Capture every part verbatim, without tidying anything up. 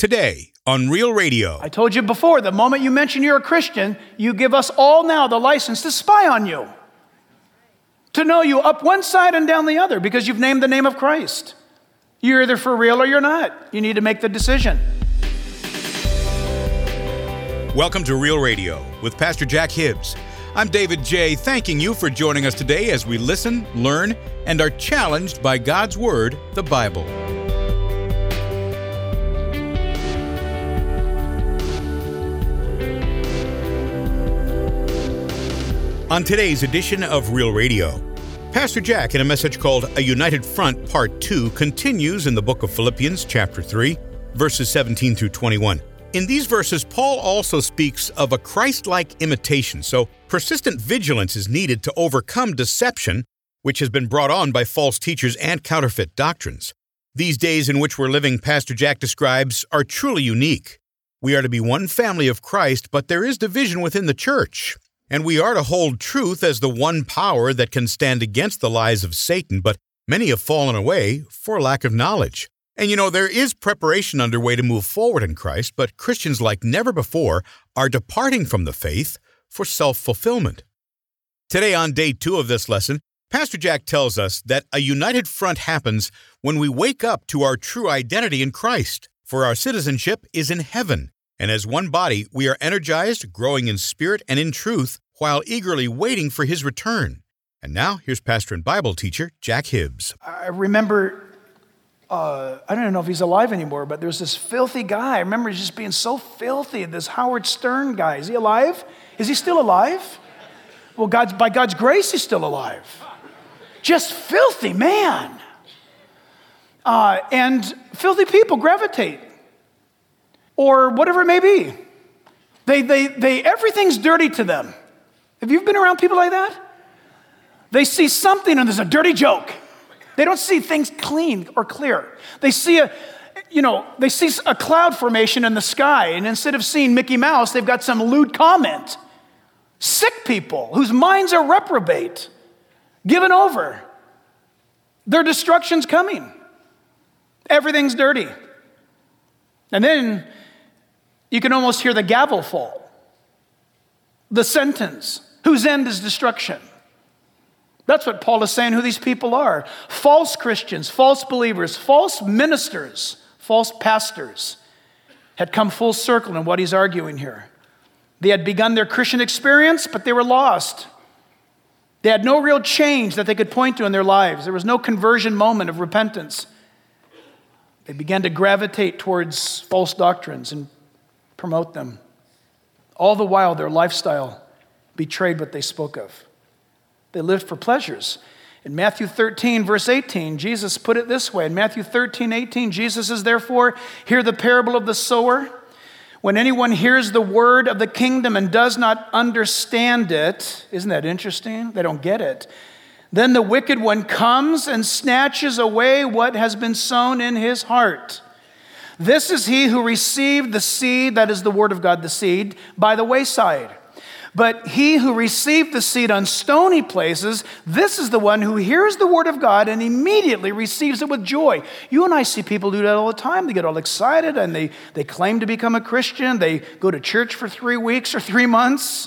today on Real Radio. I told you before, the moment you mention you're a Christian, you give us all now the license to spy on you, to know you up one side and down the other because you've named the name of Christ. You're either for real or you're not. You need to make the decision. Welcome to Real Radio with Pastor Jack Hibbs. I'm David J., thanking you for joining us today as we listen, learn, and are challenged by God's Word, the Bible. On today's edition of Real Radio, Pastor Jack, in a message called A United Front Part two, continues in the book of Philippians, chapter three, verses seventeen through twenty-one. In these verses, Paul also speaks of a Christ-like imitation, so persistent vigilance is needed to overcome deception, which has been brought on by false teachers and counterfeit doctrines. These days in which we're living, Pastor Jack describes, are truly unique. We are to be one family of Christ, but there is division within the church. And we are to hold truth as the one power that can stand against the lies of Satan, but many have fallen away for lack of knowledge. And you know, there is preparation underway to move forward in Christ, but Christians like never before are departing from the faith for self-fulfillment. Today on day two of this lesson, Pastor Jack tells us that a united front happens when we wake up to our true identity in Christ, for our citizenship is in heaven. And as one body, we are energized, growing in spirit and in truth, while eagerly waiting for His return. And now, here's pastor and Bible teacher, Jack Hibbs. I remember, uh, I don't know if he's alive anymore, but there's this filthy guy. I remember just being so filthy, this Howard Stern guy. Is he alive? Is he still alive? Well, God's, by God's grace, he's still alive. Just filthy man. Uh, and filthy people gravitate. Or whatever it may be. They, they, they, everything's dirty to them. Have you been around people like that? They see something and there's a dirty joke. They don't see things clean or clear. They see a, you know, they see a cloud formation in the sky, and instead of seeing Mickey Mouse, they've got some lewd comment. Sick people whose minds are reprobate, given over. Their destruction's coming. Everything's dirty. And then you can almost hear the gavel fall. The sentence, whose end is destruction. That's what Paul is saying who these people are. False Christians, false believers, false ministers, false pastors had come full circle in what he's arguing here. They had begun their Christian experience, but they were lost. They had no real change that they could point to in their lives. There was no conversion moment of repentance. They began to gravitate towards false doctrines and promote them. All the while, their lifestyle betrayed what they spoke of. They lived for pleasures. In Matthew thirteen, verse eighteen, Jesus put it this way. In Matthew thirteen, eighteen, Jesus says, "Therefore, hear the parable of the sower. When anyone hears the word of the kingdom and does not understand it," isn't that interesting? They don't get it. "Then the wicked one comes and snatches away what has been sown in his heart. This is he who received the seed," that is the word of God, the seed, "by the wayside. But he who received the seed on stony places, this is the one who hears the word of God and immediately receives it with joy." You and I see people do that all the time. They get all excited and they, they claim to become a Christian. They go to church for three weeks or three months.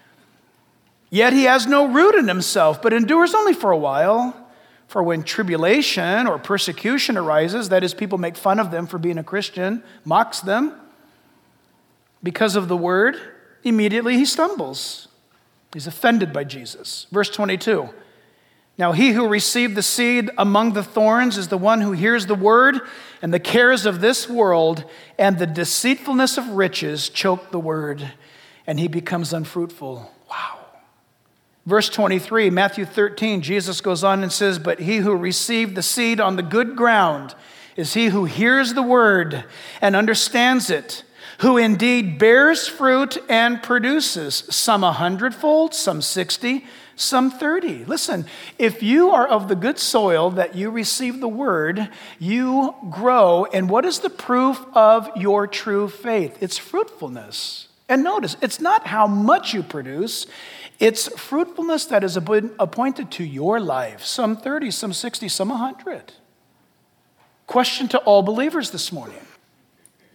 Yet he has no root in himself, but endures only for a while. For when tribulation or persecution arises, that is, people make fun of them for being a Christian, mocks them, because of the word, immediately he stumbles. He's offended by Jesus. Verse twenty-two, "Now he who received the seed among the thorns is the one who hears the word, and the cares of this world and the deceitfulness of riches choke the word, and he becomes unfruitful." Wow. Verse twenty-three, Matthew thirteen, Jesus goes on and says, "But he who received the seed on the good ground is he who hears the word and understands it, who indeed bears fruit and produces, some a hundredfold, some sixty, some thirty." Listen, if you are of the good soil that you receive the word, you grow. And what is the proof of your true faith? It's fruitfulness. And notice, it's not how much you produce, it's fruitfulness that is appointed to your life. Some thirty, some sixty, some one hundred. Question to all believers this morning.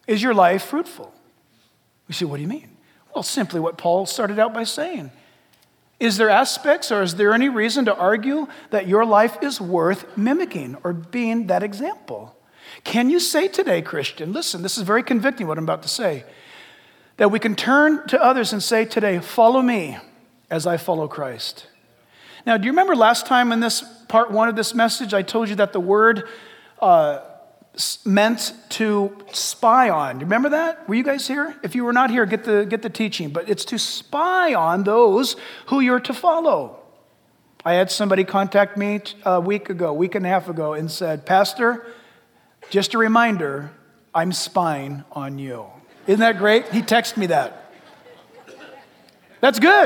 Is your life fruitful? We say, what do you mean? Well, simply what Paul started out by saying. Is there aspects or is there any reason to argue that your life is worth mimicking or being that example? Can you say today, Christian, listen, this is very convicting what I'm about to say, that we can turn to others and say today, follow me as I follow Christ. Now, do you remember last time in this part one of this message, I told you that the word uh, meant to spy on. Do you remember that? Were you guys here? If you were not here, get the, get the teaching. But it's to spy on those who you're to follow. I had somebody contact me a week ago, a week and a half ago, and said, Pastor, just a reminder, I'm spying on you. Isn't that great? He texted me that. That's good.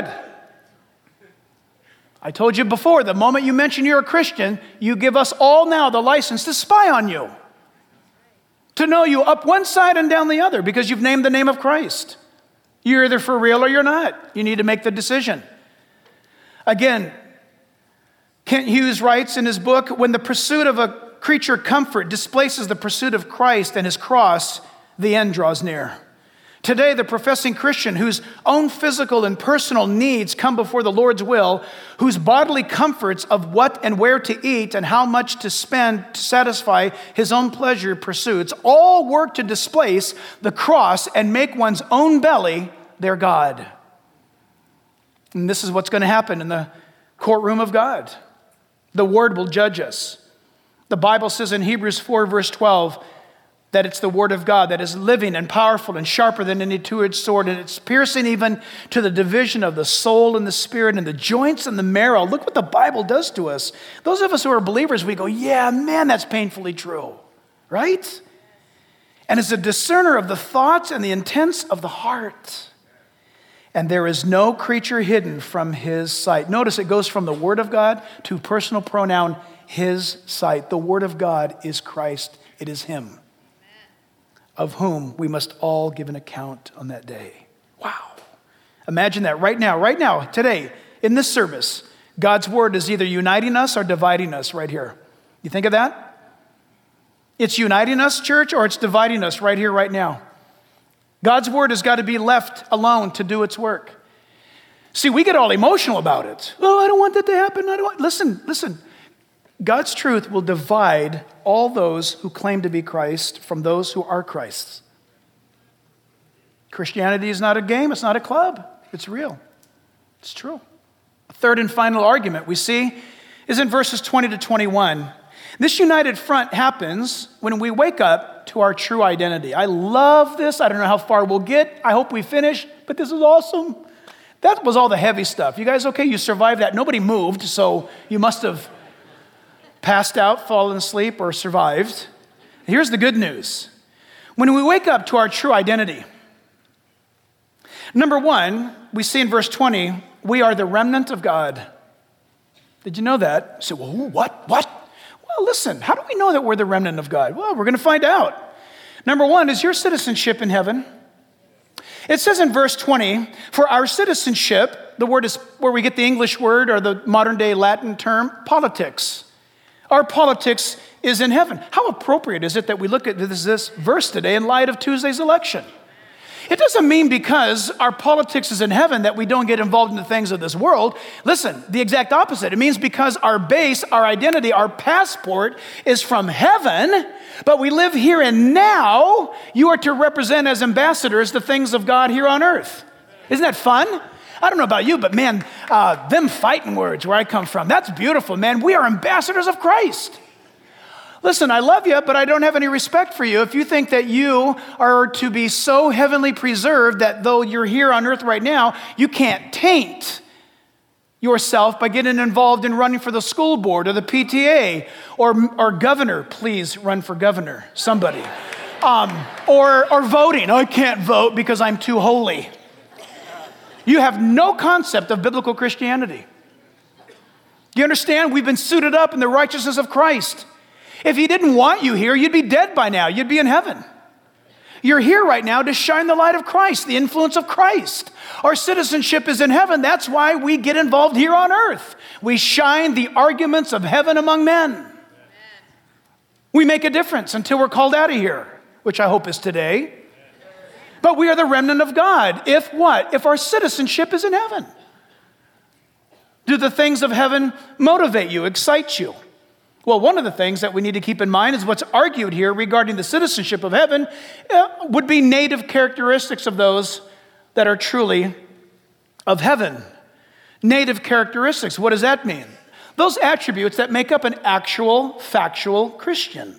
I told you before, the moment you mention you're a Christian, you give us all now the license to spy on you. To know you up one side and down the other because you've named the name of Christ. You're either for real or you're not. You need to make the decision. Again, Kent Hughes writes in his book, when the pursuit of a creature comfort displaces the pursuit of Christ and his cross, the end draws near. Today, the professing Christian whose own physical and personal needs come before the Lord's will, whose bodily comforts of what and where to eat and how much to spend to satisfy his own pleasure pursuits, all work to displace the cross and make one's own belly their God. And this is what's going to happen in the courtroom of God. The Word will judge us. The Bible says in Hebrews four, verse twelve, that it's the Word of God that is living and powerful and sharper than any two-edged sword, and it's piercing even to the division of the soul and the spirit and the joints and the marrow. Look what the Bible does to us. Those of us who are believers, we go, yeah, man, that's painfully true, right? And it's a discerner of the thoughts and the intents of the heart. And there is no creature hidden from his sight. Notice it goes from the Word of God to personal pronoun, his sight. The Word of God is Christ. It is him, of whom we must all give an account on that day. Wow. Imagine that right now, right now, today, in this service, God's word is either uniting us or dividing us right here. You think of that? It's uniting us, church, or it's dividing us right here, right now. God's word has got to be left alone to do its work. See, we get all emotional about it. Oh, I don't want that to happen. I don't want... Listen, listen. God's truth will divide all those who claim to be Christ from those who are Christ's. Christianity is not a game. It's not a club. It's real. It's true. A third and final argument we see is in verses twenty to twenty-one. This united front happens when we wake up to our true identity. I love this. I don't know how far we'll get. I hope we finish, but this is awesome. That was all the heavy stuff. You guys okay? You survived that. Nobody moved, so you must have passed out, fallen asleep, or survived. Here's the good news. When we wake up to our true identity, number one, we see in verse twenty, we are the remnant of God. Did you know that? You say, well, what? What? Well, listen, how do we know that we're the remnant of God? Well, we're going to find out. Number one, is your citizenship in heaven? It says in verse twenty, for our citizenship, the word is where we get the English word or the modern day Latin term, politics. Our politics is in heaven. How appropriate is it that we look at this, this verse today in light of Tuesday's election? It doesn't mean because our politics is in heaven that we don't get involved in the things of this world. Listen, the exact opposite. It means because our base, our identity, our passport is from heaven, but we live here and now, you are to represent as ambassadors the things of God here on earth. Isn't that fun? I don't know about you, but man, uh, them fighting words where I come from, that's beautiful, man. We are ambassadors of Christ. Listen, I love you, but I don't have any respect for you if you think that you are to be so heavenly preserved that though you're here on earth right now, you can't taint yourself by getting involved in running for the school board or the P T A or, or governor. Please run for governor, somebody. Um, or, or voting. I can't vote because I'm too holy. You have no concept of biblical Christianity. Do you understand? We've been suited up in the righteousness of Christ. If he didn't want you here, you'd be dead by now. You'd be in heaven. You're here right now to shine the light of Christ, the influence of Christ. Our citizenship is in heaven. That's why we get involved here on earth. We shine the arguments of heaven among men. Amen. We make a difference until we're called out of here, which I hope is today. But we are the remnant of God. If what? If our citizenship is in heaven. Do the things of heaven motivate you, excite you? Well, one of the things that we need to keep in mind is what's argued here regarding the citizenship of heaven uh, would be native characteristics of those that are truly of heaven. Native characteristics, what does that mean? Those attributes that make up an actual, factual Christian.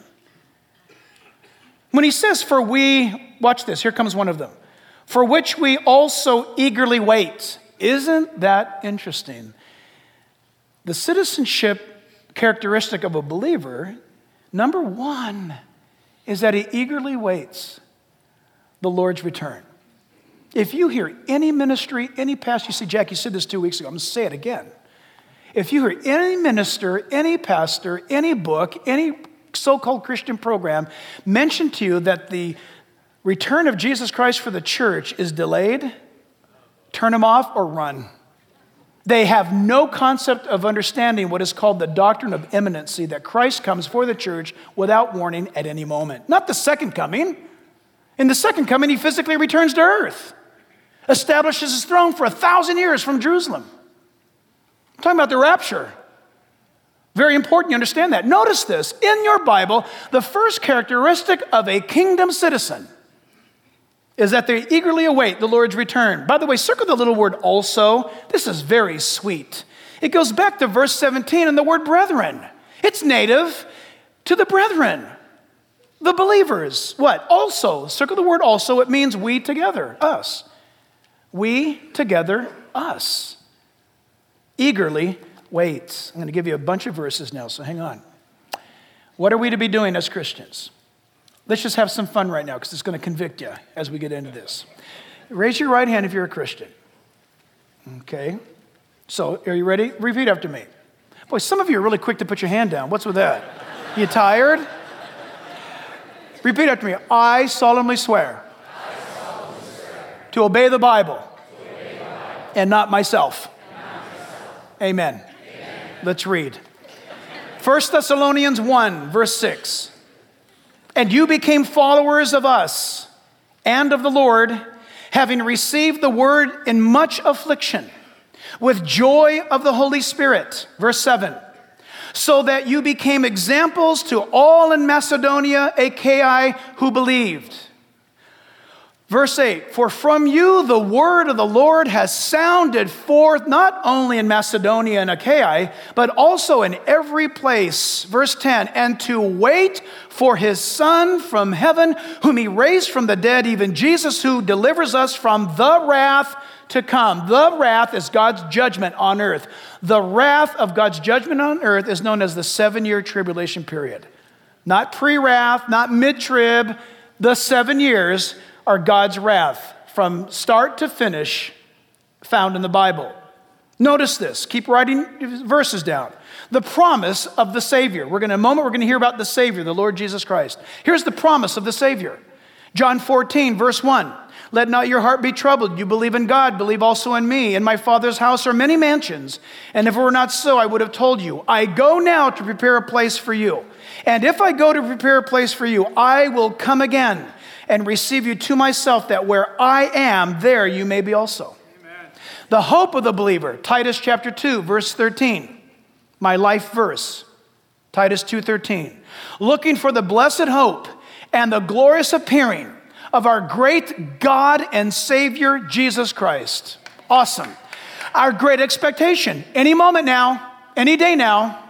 When he says, for we, watch this, here comes one of them, for which we also eagerly wait. Isn't that interesting? The citizenship characteristic of a believer, number one, is that he eagerly waits the Lord's return. If you hear any ministry, any pastor, you see, Jackie said this two weeks ago, I'm going to say it again. If you hear any minister, any pastor, any book, any so-called Christian program mention to you that the return of Jesus Christ for the church is delayed, turn them off or run. They have no concept of understanding what is called the doctrine of imminency, that Christ comes for the church without warning at any moment. Not the second coming. In the second coming, he physically returns to earth, establishes his throne for a thousand years from Jerusalem. I'm talking about the rapture. Very important you understand that. Notice this. In your Bible, the first characteristic of a kingdom citizen is that they eagerly await the Lord's return. By the way, circle the little word also. This is very sweet. It goes back to verse seventeen and the word brethren. It's native to the brethren, the believers. What? Also. Circle the word also. It means we together, us. We together, us. Eagerly wait. I'm going to give you a bunch of verses now, so hang on. What are we to be doing as Christians? Let's just have some fun right now because it's going to convict you as we get into this. Raise your right hand if you're a Christian. Okay. So, are you ready? Repeat after me. Boy, some of you are really quick to put your hand down. What's with that? You tired? Repeat after me. I solemnly swear, I solemnly swear to obey the Bible, to obey the Bible and not myself. and not myself. Amen. Amen. Let's read. First Thessalonians one, verse six. And you became followers of us and of the Lord, having received the word in much affliction, with joy of the Holy Spirit. Verse seven. So that you became examples to all in Macedonia, Achaia, who believed. Verse eight, for from you the word of the Lord has sounded forth not only in Macedonia and Achaia, but also in every place. Verse ten, and to wait for his Son from heaven, whom he raised from the dead, even Jesus, who delivers us from the wrath to come. The wrath is God's judgment on earth. The wrath of God's judgment on earth is known as the seven-year tribulation period. Not pre-wrath, not mid-trib. The seven years are God's wrath from start to finish found in the Bible. Notice this. Keep writing verses down. The promise of the Savior. We're going to, in a moment, we're going to hear about the Savior, the Lord Jesus Christ. Here's the promise of the Savior. John fourteen, verse one. Let not your heart be troubled. You believe in God, believe also in me. In my Father's house are many mansions. And if it were not so, I would have told you. I go now to prepare a place for you. And if I go to prepare a place for you, I will come again and receive you to myself, that where I am, there you may be also. Amen. The hope of the believer, Titus chapter two, verse thirteen. My life verse, Titus two thirteen. Looking for the blessed hope and the glorious appearing of our great God and Savior, Jesus Christ. Awesome. Our great expectation, any moment now, any day now.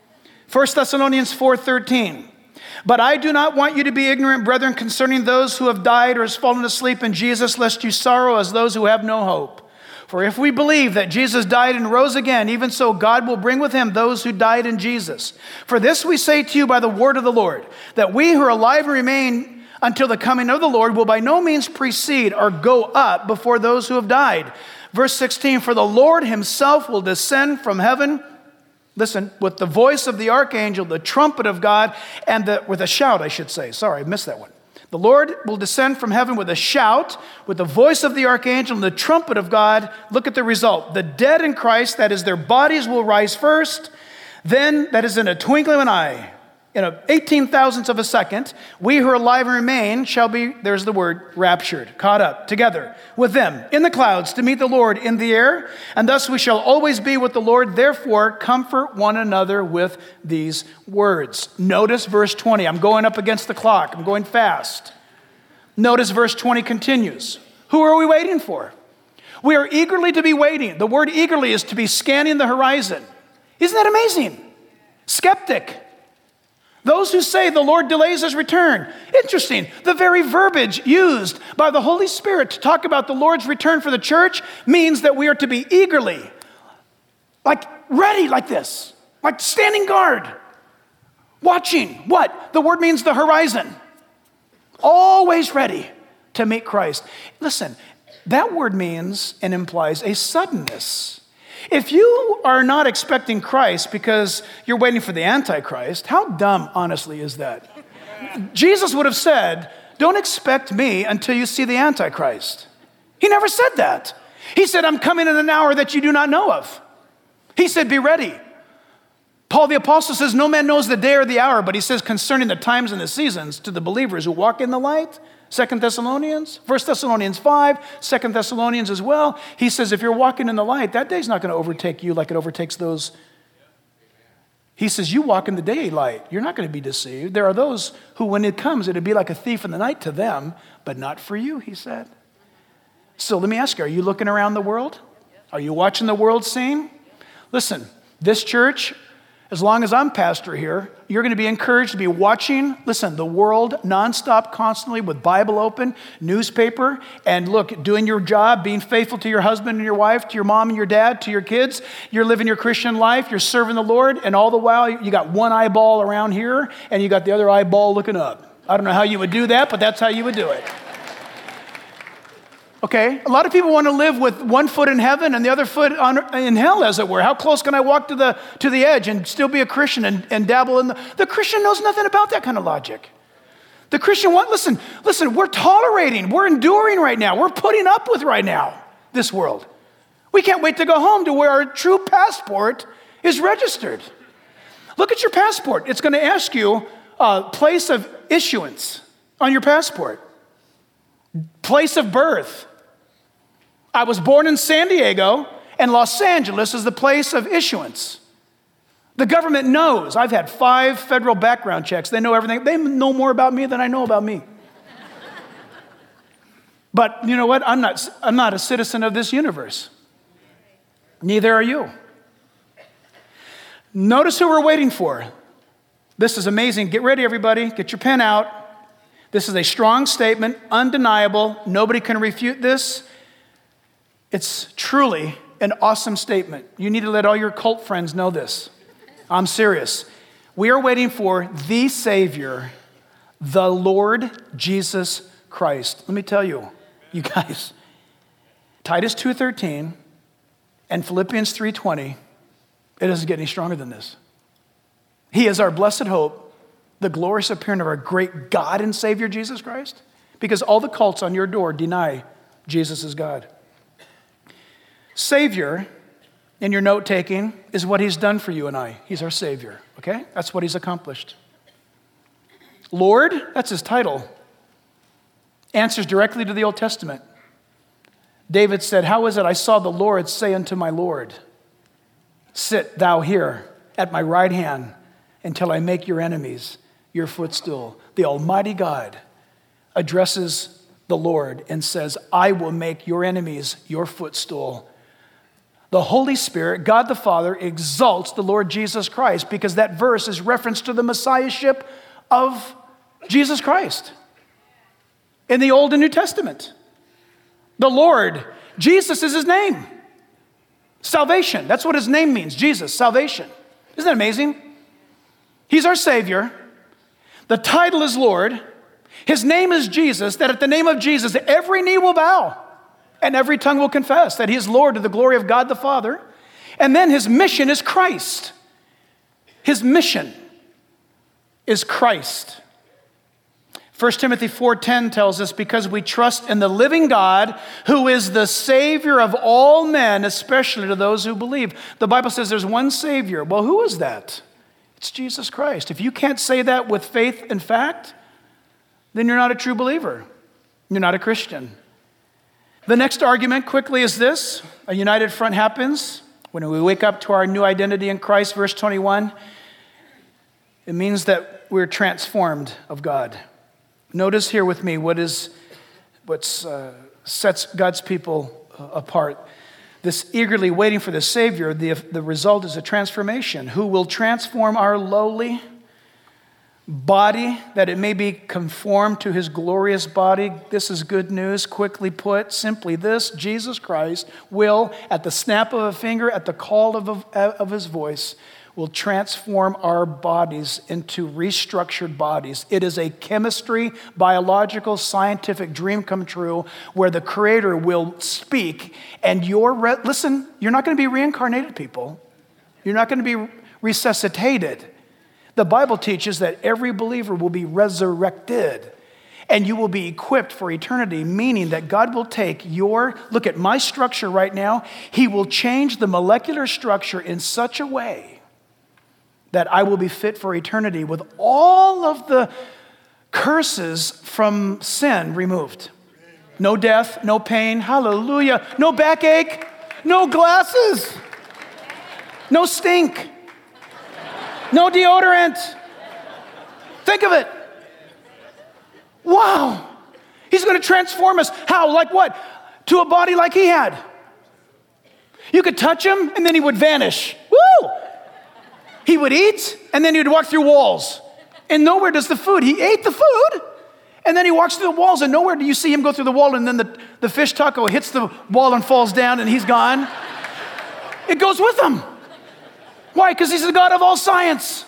First Thessalonians four thirteen. But I do not want you to be ignorant, brethren, concerning those who have died or has fallen asleep in Jesus, lest you sorrow as those who have no hope. For if we believe that Jesus died and rose again, even so God will bring with him those who died in Jesus. For this we say to you by the word of the Lord, that we who are alive and remain until the coming of the Lord will by no means precede or go up before those who have died. Verse sixteen, for the Lord himself will descend from heaven, listen, with the voice of the archangel, the trumpet of God, and the, with a shout, I should say. Sorry, I missed that one. The Lord will descend from heaven with a shout, with the voice of the archangel and the trumpet of God. Look at the result. The dead in Christ, that is, their bodies will rise first. Then, that is in a twinkling of an eye, in a eighteen thousandths of a second, we who are alive and remain shall be, there's the word, raptured, caught up together with them in the clouds to meet the Lord in the air, and thus we shall always be with the Lord. Therefore, comfort one another with these words. Notice verse twenty. I'm going up against the clock. I'm going fast. Notice verse twenty continues. Who are we waiting for? We are eagerly to be waiting. The word eagerly is to be scanning the horizon. Isn't that amazing? Skeptic. Those who say the Lord delays his return. Interesting. The very verbiage used by the Holy Spirit to talk about the Lord's return for the church means that we are to be eagerly, like ready like this, like standing guard, watching. What? The word means the horizon. Always ready to meet Christ. Listen, that word means and implies a suddenness. If you are not expecting Christ because you're waiting for the Antichrist, how dumb, honestly, is that? Jesus would have said, don't expect me until you see the Antichrist. He never said that. He said, I'm coming in an hour that you do not know of. He said, be ready. Paul the Apostle says, no man knows the day or the hour, but he says concerning the times and the seasons to the believers who walk in the light, Second Thessalonians, First Thessalonians five, Second Thessalonians as well. He says, if you're walking in the light, that day's not going to overtake you like it overtakes those. He says, you walk in the daylight. You're not going to be deceived. There are those who, when it comes, it'll be like a thief in the night to them, but not for you, he said. So let me ask you, are you looking around the world? Are you watching the world scene? Listen, this church, as long as I'm pastor here, you're going to be encouraged to be watching, listen, the world nonstop, constantly with Bible open, newspaper, and look, doing your job, being faithful to your husband and your wife, to your mom and your dad, to your kids. You're living your Christian life. You're serving the Lord. And all the while, you got one eyeball around here, and you got the other eyeball looking up. I don't know how you would do that, but that's how you would do it. Okay, a lot of people want to live with one foot in heaven and the other foot on, in hell, as it were. How close can I walk to the to the edge and still be a Christian and, and dabble in the... The Christian knows nothing about that kind of logic. The Christian, what? Listen, listen, we're tolerating, we're enduring right now, we're putting up with right now, this world. We can't wait to go home to where our true passport is registered. Look at your passport. It's going to ask you a place of issuance on your passport. Place of birth. I was born in San Diego, and Los Angeles is the place of issuance. The government knows. I've had five federal background checks. They know everything. They know more about me than I know about me. But you know what? I'm not, I'm not a citizen of this universe. Neither are you. Notice who we're waiting for. This is amazing. Get ready, everybody. Get your pen out. This is a strong statement, undeniable. Nobody can refute this. It's truly an awesome statement. You need to let all your cult friends know this. I'm serious. We are waiting for the Savior, the Lord Jesus Christ. Let me tell you, you guys, Titus two thirteen and Philippians three twenty, it doesn't get any stronger than this. He is our blessed hope, the glorious appearing of our great God and Savior Jesus Christ, because all the cults on your door deny Jesus is God. Savior, in your note-taking, is what he's done for you and I. He's our Savior, okay? That's what he's accomplished. Lord, that's his title. Answers directly to the Old Testament. David said, how is it I saw the Lord say unto my Lord, sit thou here at my right hand until I make your enemies your footstool. The Almighty God addresses the Lord and says, I will make your enemies your footstool. The Holy Spirit, God the Father, exalts the Lord Jesus Christ because that verse is reference to the Messiahship of Jesus Christ in the Old and New Testament. The Lord, Jesus is his name. Salvation, that's what his name means, Jesus, salvation. Isn't that amazing? He's our Savior. The title is Lord. His name is Jesus, that at the name of Jesus, every knee will bow. And every tongue will confess that he is Lord to the glory of God the Father. And then his mission is Christ. His mission is Christ. First Timothy four ten tells us, because we trust in the living God, who is the Savior of all men, especially to those who believe. The Bible says there's one Savior. Well, who is that? It's Jesus Christ. If you can't say that with faith and fact, then you're not a true believer. You're not a Christian. The next argument quickly is this. A united front happens when we wake up to our new identity in Christ. Verse twenty-one, it means that we're transformed of God. Notice here with me what is what uh, sets God's people uh, apart. This eagerly waiting for the Savior, the, the result is a transformation, who will transform our lowly body, that it may be conformed to his glorious body. This is good news. Quickly put, simply this: Jesus Christ will, at the snap of a finger, at the call of, a, of his voice, will transform our bodies into restructured bodies. It is a chemistry, biological, scientific dream come true where the Creator will speak and your, re- listen, you're not going to be reincarnated, people. You're not going to be resuscitated. The Bible teaches that every believer will be resurrected and you will be equipped for eternity, meaning that God will take your, look at my structure right now, he will change the molecular structure in such a way that I will be fit for eternity with all of the curses from sin removed. No death, no pain, hallelujah, no backache, no glasses, no stink, no deodorant. Think of it. Wow. He's going to transform us. How? Like what? To a body like he had. You could touch him and then he would vanish. Woo! He would eat, and then he would walk through walls. And nowhere does the food. He ate the food, and then he walks through the walls, and nowhere do you see him go through the wall, and then the, the fish taco hits the wall and falls down, and he's gone. It goes with him. Why? Because he's the God of all science.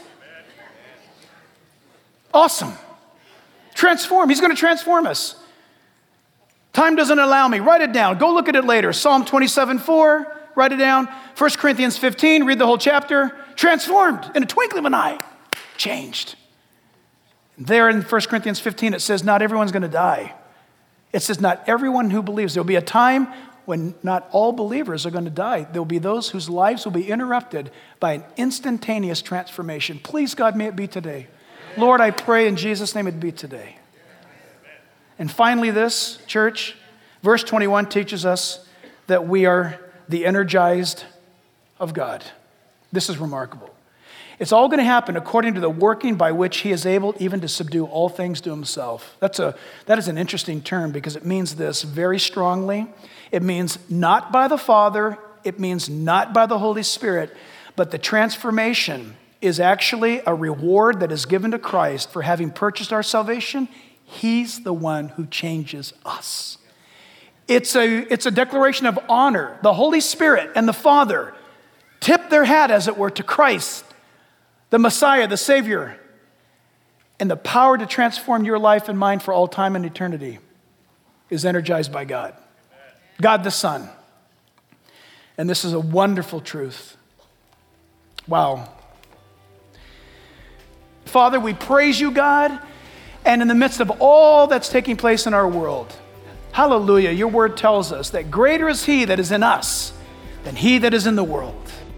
Awesome. Transform. He's going to transform us. Time doesn't allow me. Write it down. Go look at it later. Psalm twenty-seven four. Write it down. First Corinthians fifteen. Read the whole chapter. Transformed in a twinkling of an eye. Changed. There in First Corinthians fifteen, it says not everyone's going to die. It says not everyone who believes. There will be a time when not all believers are going to die. There will be those whose lives will be interrupted by an instantaneous transformation. Please, God, may it be today. Lord, I pray in Jesus' name it be today. And finally this, church, verse twenty-one teaches us that we are the energized of God. This is remarkable. It's all going to happen according to the working by which he is able even to subdue all things to himself. That's a, that is an interesting term because it means this very strongly. It means not by the Father, it means not by the Holy Spirit, but the transformation is actually a reward that is given to Christ for having purchased our salvation. He's the one who changes us. It's a, it's a declaration of honor. The Holy Spirit and the Father tip their hat, as it were, to Christ, the Messiah, the Savior, and the power to transform your life and mine for all time and eternity is energized by God. God the Son. And this is a wonderful truth. Wow. Father, we praise you, God, and in the midst of all that's taking place in our world, hallelujah, your word tells us that greater is he that is in us than he that is in the world.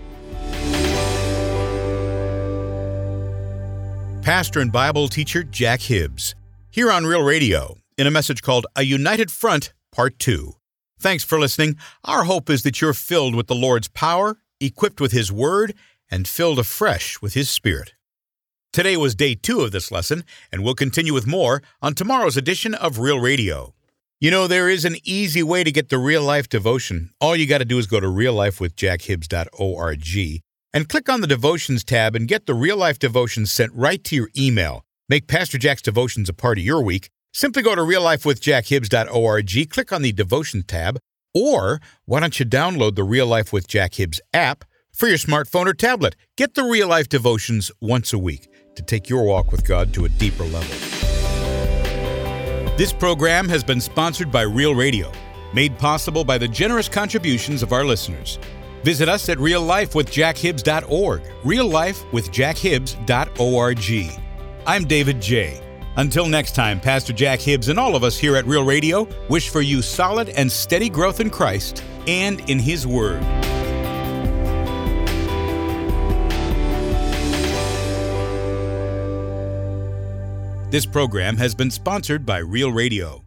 Pastor and Bible teacher Jack Hibbs, here on Real Radio, in a message called A United Front, Part two. Thanks for listening. Our hope is that you're filled with the Lord's power, equipped with his word, and filled afresh with his Spirit. Today was day two of this lesson, and we'll continue with more on tomorrow's edition of Real Radio. You know, there is an easy way to get the Real Life devotion. All you got to do is go to real life with jack hibbs dot org and click on the Devotions tab and get the Real Life devotions sent right to your email. Make Pastor Jack's devotions a part of your week. Simply go to real life with jack hibbs dot org, click on the Devotions tab, or why don't you download the Real Life with Jack Hibbs app for your smartphone or tablet. Get the Real Life devotions once a week to take your walk with God to a deeper level. This program has been sponsored by Real Radio, made possible by the generous contributions of our listeners. Visit us at real life with jack hibbs dot org, real life with jack hibbs dot org. I'm David J. Until next time, Pastor Jack Hibbs and all of us here at Real Radio wish for you solid and steady growth in Christ and in His Word. This program has been sponsored by Real Radio.